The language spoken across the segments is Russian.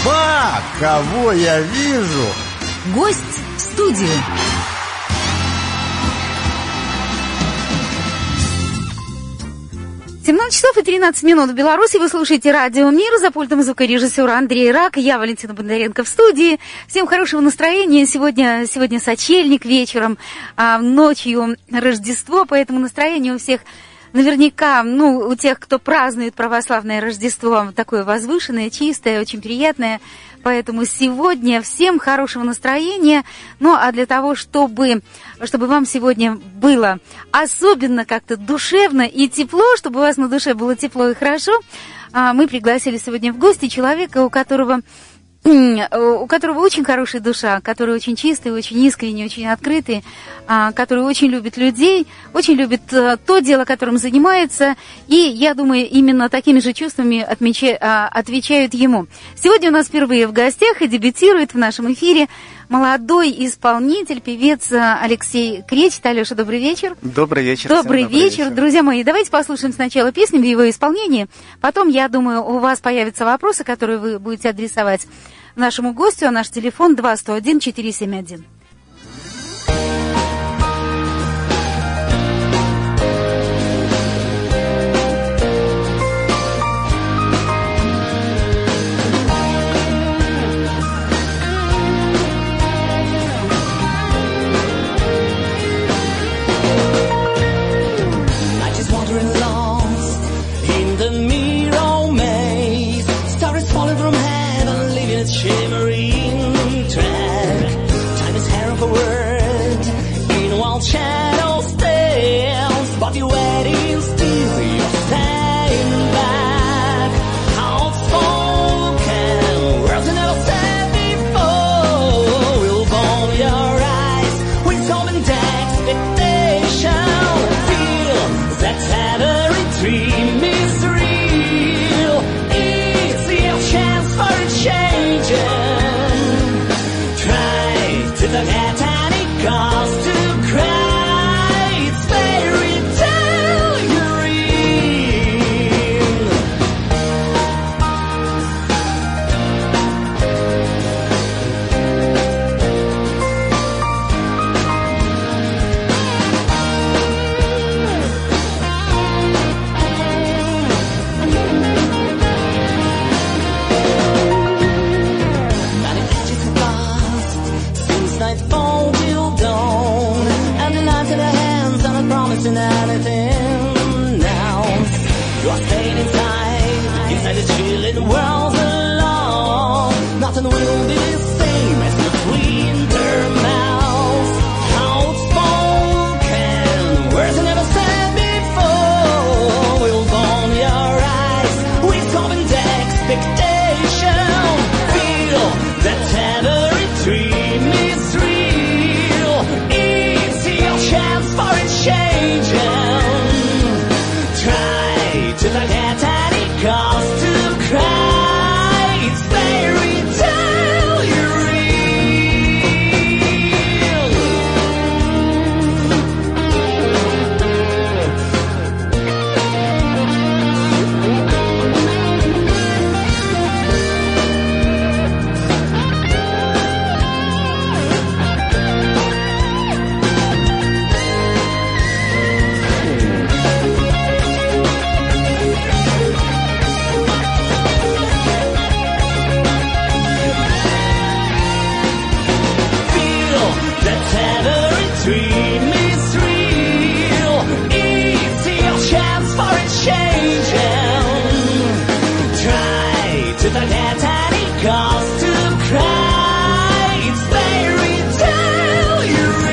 Ба! Кого я вижу? Гость в студии. часов и 13 минут в Беларуси. Вы слушаете Радио Мир. За пультом звукорежиссера Андрей Рак. Я Валентина Бондаренко в студии. Всем хорошего настроения. Сегодня сочельник вечером, ночью Рождество, поэтому настроение у всех наверняка, у тех, кто празднует православное Рождество, такое возвышенное, чистое, очень приятное. Поэтому сегодня всем хорошего настроения. А для того, чтобы вам сегодня было особенно как-то душевно и тепло, чтобы у вас на душе было тепло и хорошо, мы пригласили сегодня в гости человека, у которого очень хорошая душа, который очень чистый, очень искренний, очень открытый, который очень любит людей, очень любит то дело, которым занимается, и, я думаю, именно такими же чувствами отвечают ему. Сегодня у нас впервые в гостях и дебютирует в нашем эфире молодой исполнитель, певец Алексей Кречет. Алеша, добрый вечер. Добрый вечер. Добрый вечер. Друзья мои, давайте послушаем сначала песню в его исполнении. Потом, я думаю, у вас появятся вопросы, которые вы будете адресовать нашему гостю, а наш телефон 201-471. Shimmering track, time is hair of a word, in wild shadow stands, but you're waiting still, you're staying back. Outspoken words you never said before will bomb your eyes with common expectation. Feel that every dream is real. It's your chance for a change. Try to forget any cause to cry. It's fairy tale you're in. Many edges have passed since nightfall till dawn, and the night in the hands are not promising anything now. You are staying inside this chilling world alone. Nothing will be the same as the winter mouth. Outspoken words I never said before will burn your eyes with common expectation. Feel that every dream is real. It's your chance for a change. Try to forget any cause to cry. It's fairy tale you're in. Feel that every dream is real. It's your chance for a change. Try to forget any cause to cry. It's fairy tale you're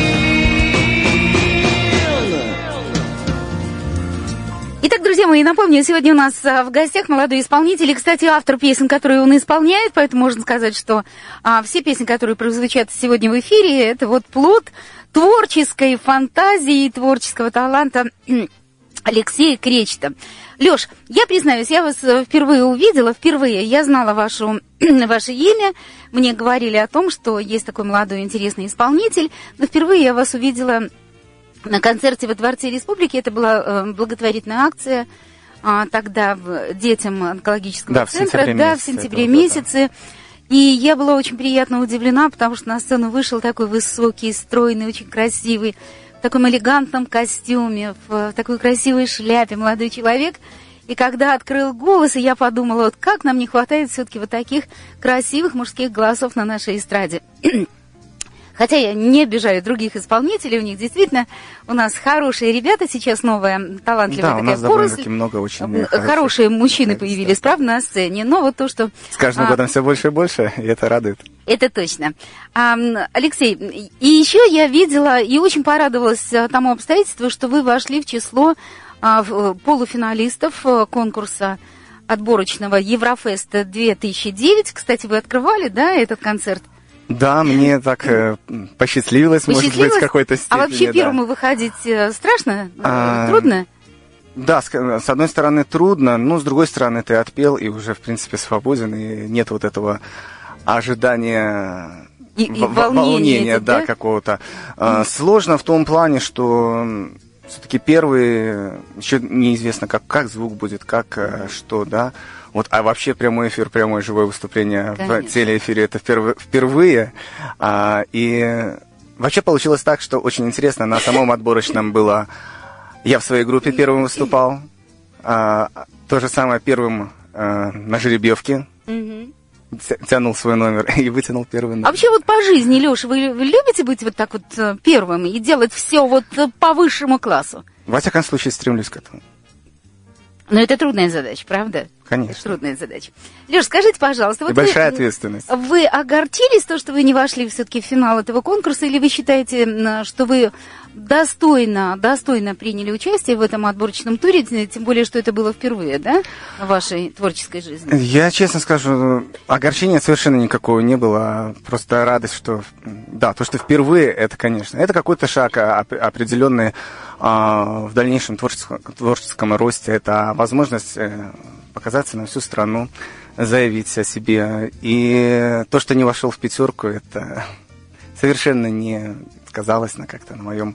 in. Итак, друзья мои, напомню, сегодня у нас в гостях молодой исполнитель, и, кстати, автор песен, которые он исполняет, поэтому можно сказать, что все песни, которые прозвучат сегодня в эфире, это вот плод творческой фантазии и творческого таланта Алексея Кречета. Лёш, я признаюсь, я вас впервые увидела, я знала ваше имя, мне говорили о том, что есть такой молодой интересный исполнитель, но впервые я вас увидела на концерте во Дворце Республики. Это была благотворительная акция тогда детям онкологического центра, в сентябре месяце. И я была очень приятно удивлена, потому что на сцену вышел такой высокий, стройный, очень красивый, в таком элегантном костюме, в такой красивой шляпе молодой человек. И когда открыл голос, я подумала, вот как нам не хватает все-таки вот таких красивых мужских голосов на нашей эстраде. Хотя я не обижаю других исполнителей, у них действительно у нас хорошие ребята, сейчас новая талантливая такая поросль. Да, у нас довольно-таки много очень хорошие мужчины появились, правда, на сцене. Но вот то, что... С каждым годом все больше и больше, и это радует. Это точно. Алексей, и еще я видела и очень порадовалась тому обстоятельству, что вы вошли в число полуфиналистов конкурса отборочного Еврофест 2009. Кстати, вы открывали, да, этот концерт? Да, мне так посчастливилось, может быть, в какой-то степени. А вообще первому выходить страшно? Трудно? Да, с одной стороны трудно, но с другой стороны ты отпел и уже, в принципе, свободен, и нет вот этого ожидания и волнения, да, какого-то. Сложно в том плане, что все-таки первый, еще неизвестно, как звук будет, что, да. Вот, а вообще прямой эфир, прямое живое выступление в телеэфире это впервые. И вообще получилось так, что очень интересно, на самом отборочном было... Я в своей группе первым выступал. То же самое первым на жеребьевке. Тянул свой номер и вытянул первый номер. А вообще вот по жизни, Леша, вы любите быть вот так вот первым и делать все вот по высшему классу? Во всяком случае, стремлюсь к этому. Но это трудная задача, правда? Конечно. Это трудная задача. Леш, скажите, пожалуйста, вот большая ответственность. Вы огорчились, то, что вы не вошли все-таки в финал этого конкурса, или вы считаете, что вы достойно приняли участие в этом отборочном туре, тем более, что это было впервые, да, в вашей творческой жизни? Я честно скажу, огорчения совершенно никакого не было, просто радость, что, да, то, что впервые, это, конечно, это какой-то шаг определенный в дальнейшем творческом росте, это возможность показаться на всю страну, заявить о себе. И то, что не вошел в пятерку, это совершенно не сказалось как-то на моем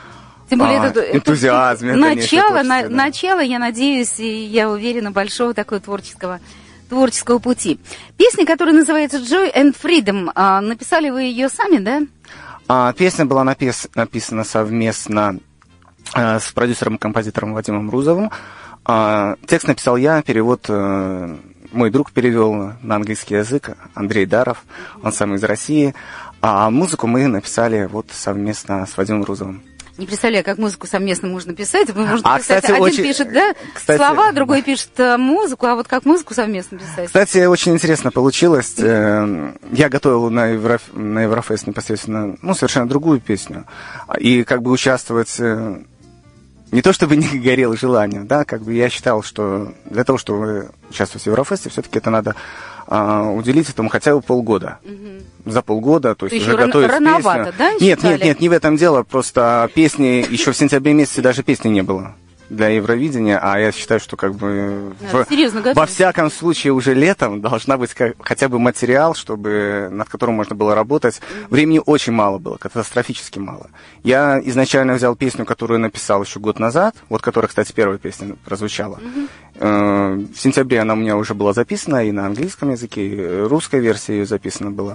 энтузиазме. Начало, я надеюсь, и я уверена, большого такого творческого пути. Песня, которая называется «Joy and Freedom», написали вы ее сами, да? Песня была написана совместно с продюсером и композитором Вадимом Рузовым. Текст написал я, перевод мой друг перевел на английский язык, Андрей Даров, он сам из России. А музыку мы написали вот совместно с Вадимом Рузовым. Не представляю, как музыку совместно можно писать. Можно писать, один пишет слова, другой пишет музыку, а вот как музыку совместно писать? Кстати, очень интересно получилось. Я готовил на Еврофест непосредственно совершенно другую песню. И как бы участвовать... Не то чтобы не горело желанием, да, как бы я считал, что для того, чтобы участвовать в Еврофесте, все-таки это надо уделить этому хотя бы полгода. За полгода, то есть уже готовить рановато, песню. Да, Нет, не в этом дело, просто песни, еще в сентябре месяце даже песни не было для Евровидения, а я считаю, что как бы во всяком случае уже летом должна быть хотя бы материал, над которым можно было работать. Времени очень мало было, катастрофически мало. Я изначально взял песню, которую написал еще год назад, вот которая, кстати, первая песня прозвучала. В сентябре она у меня уже была записана и на английском языке, и русская версия ее записана была.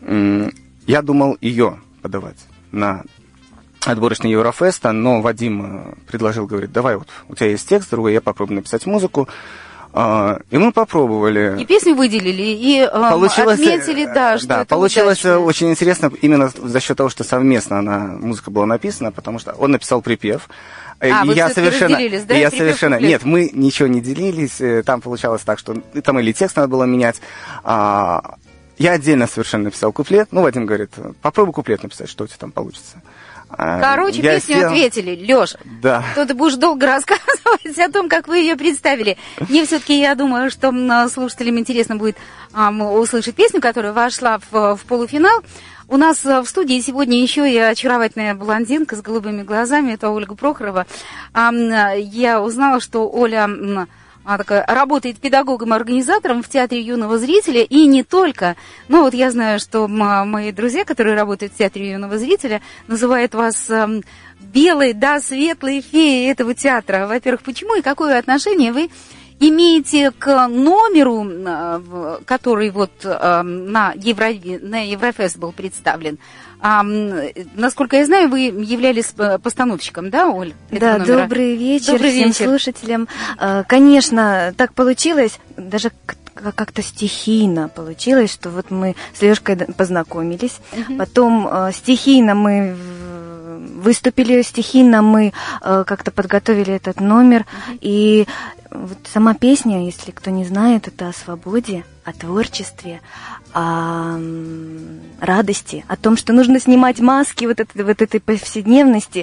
Я думал ее подавать на отборочный Еврофеста, но Вадим предложил, говорит, давай вот, у тебя есть текст, другой, я попробую написать музыку. И мы попробовали. И песню выделили, и отметили, что да, это получилось удачно. Очень интересно именно за счет того, что совместно музыка была написана, потому что он написал припев. Вы разделились, да? Нет, мы ничего не делились, там получалось так, что там или текст надо было менять. Я отдельно совершенно написал куплет, Вадим говорит, попробуй куплет написать, что у тебя там получится. Короче, песню ответили. Лёш, да. То ты будешь долго рассказывать о том, как вы ее представили. Мне все-таки, я думаю, что слушателям интересно будет услышать песню, которая вошла в полуфинал. У нас в студии сегодня еще и очаровательная блондинка с голубыми глазами. Это Ольга Прохорова. Я узнала, что Оля работает педагогом-организатором в Театре юного зрителя, и не только. Но вот я знаю, что мои друзья, которые работают в Театре юного зрителя, называют вас белой, да, светлой феей этого театра. Во-первых, почему и какое отношение вы имеете к номеру, который вот на Еврофест был представлен? Насколько я знаю, вы являлись постановщиком, да, Оль? Да, номера? Добрый вечер всем слушателям. Конечно, так получилось, даже как-то стихийно получилось, что вот мы с Лёшкой познакомились, потом стихийно мы выступили, стихийно мы как-то подготовили этот номер, и вот сама песня, если кто не знает, это о свободе, о творчестве, о радости, о том, что нужно снимать маски вот этой повседневности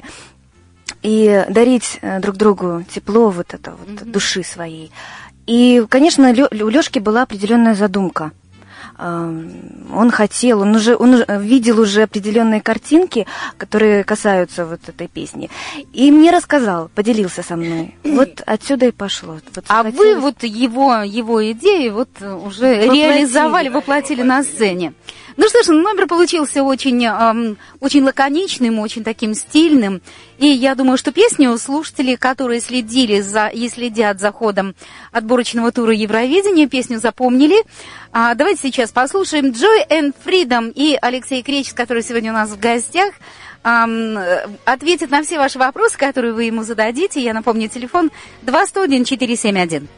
и дарить друг другу тепло вот это вот души своей. И, конечно, у Лёшки была определенная задумка. Он хотел, он видел уже определенные картинки, которые касаются вот этой песни, и мне рассказал, поделился со мной. Вот отсюда и пошло. Вот вы вот его идеи вот уже реализовали, воплотили на сцене. Ну что ж, номер получился очень лаконичным, очень таким стильным. И я думаю, что песню слушатели, которые следят за ходом отборочного тура Евровидения, песню запомнили. Давайте сейчас послушаем Joy and Freedom, и Алексей Кречет, который сегодня у нас в гостях, ответит на все ваши вопросы, которые вы ему зададите. Я напомню, телефон 201-471.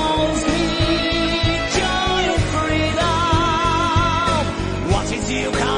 You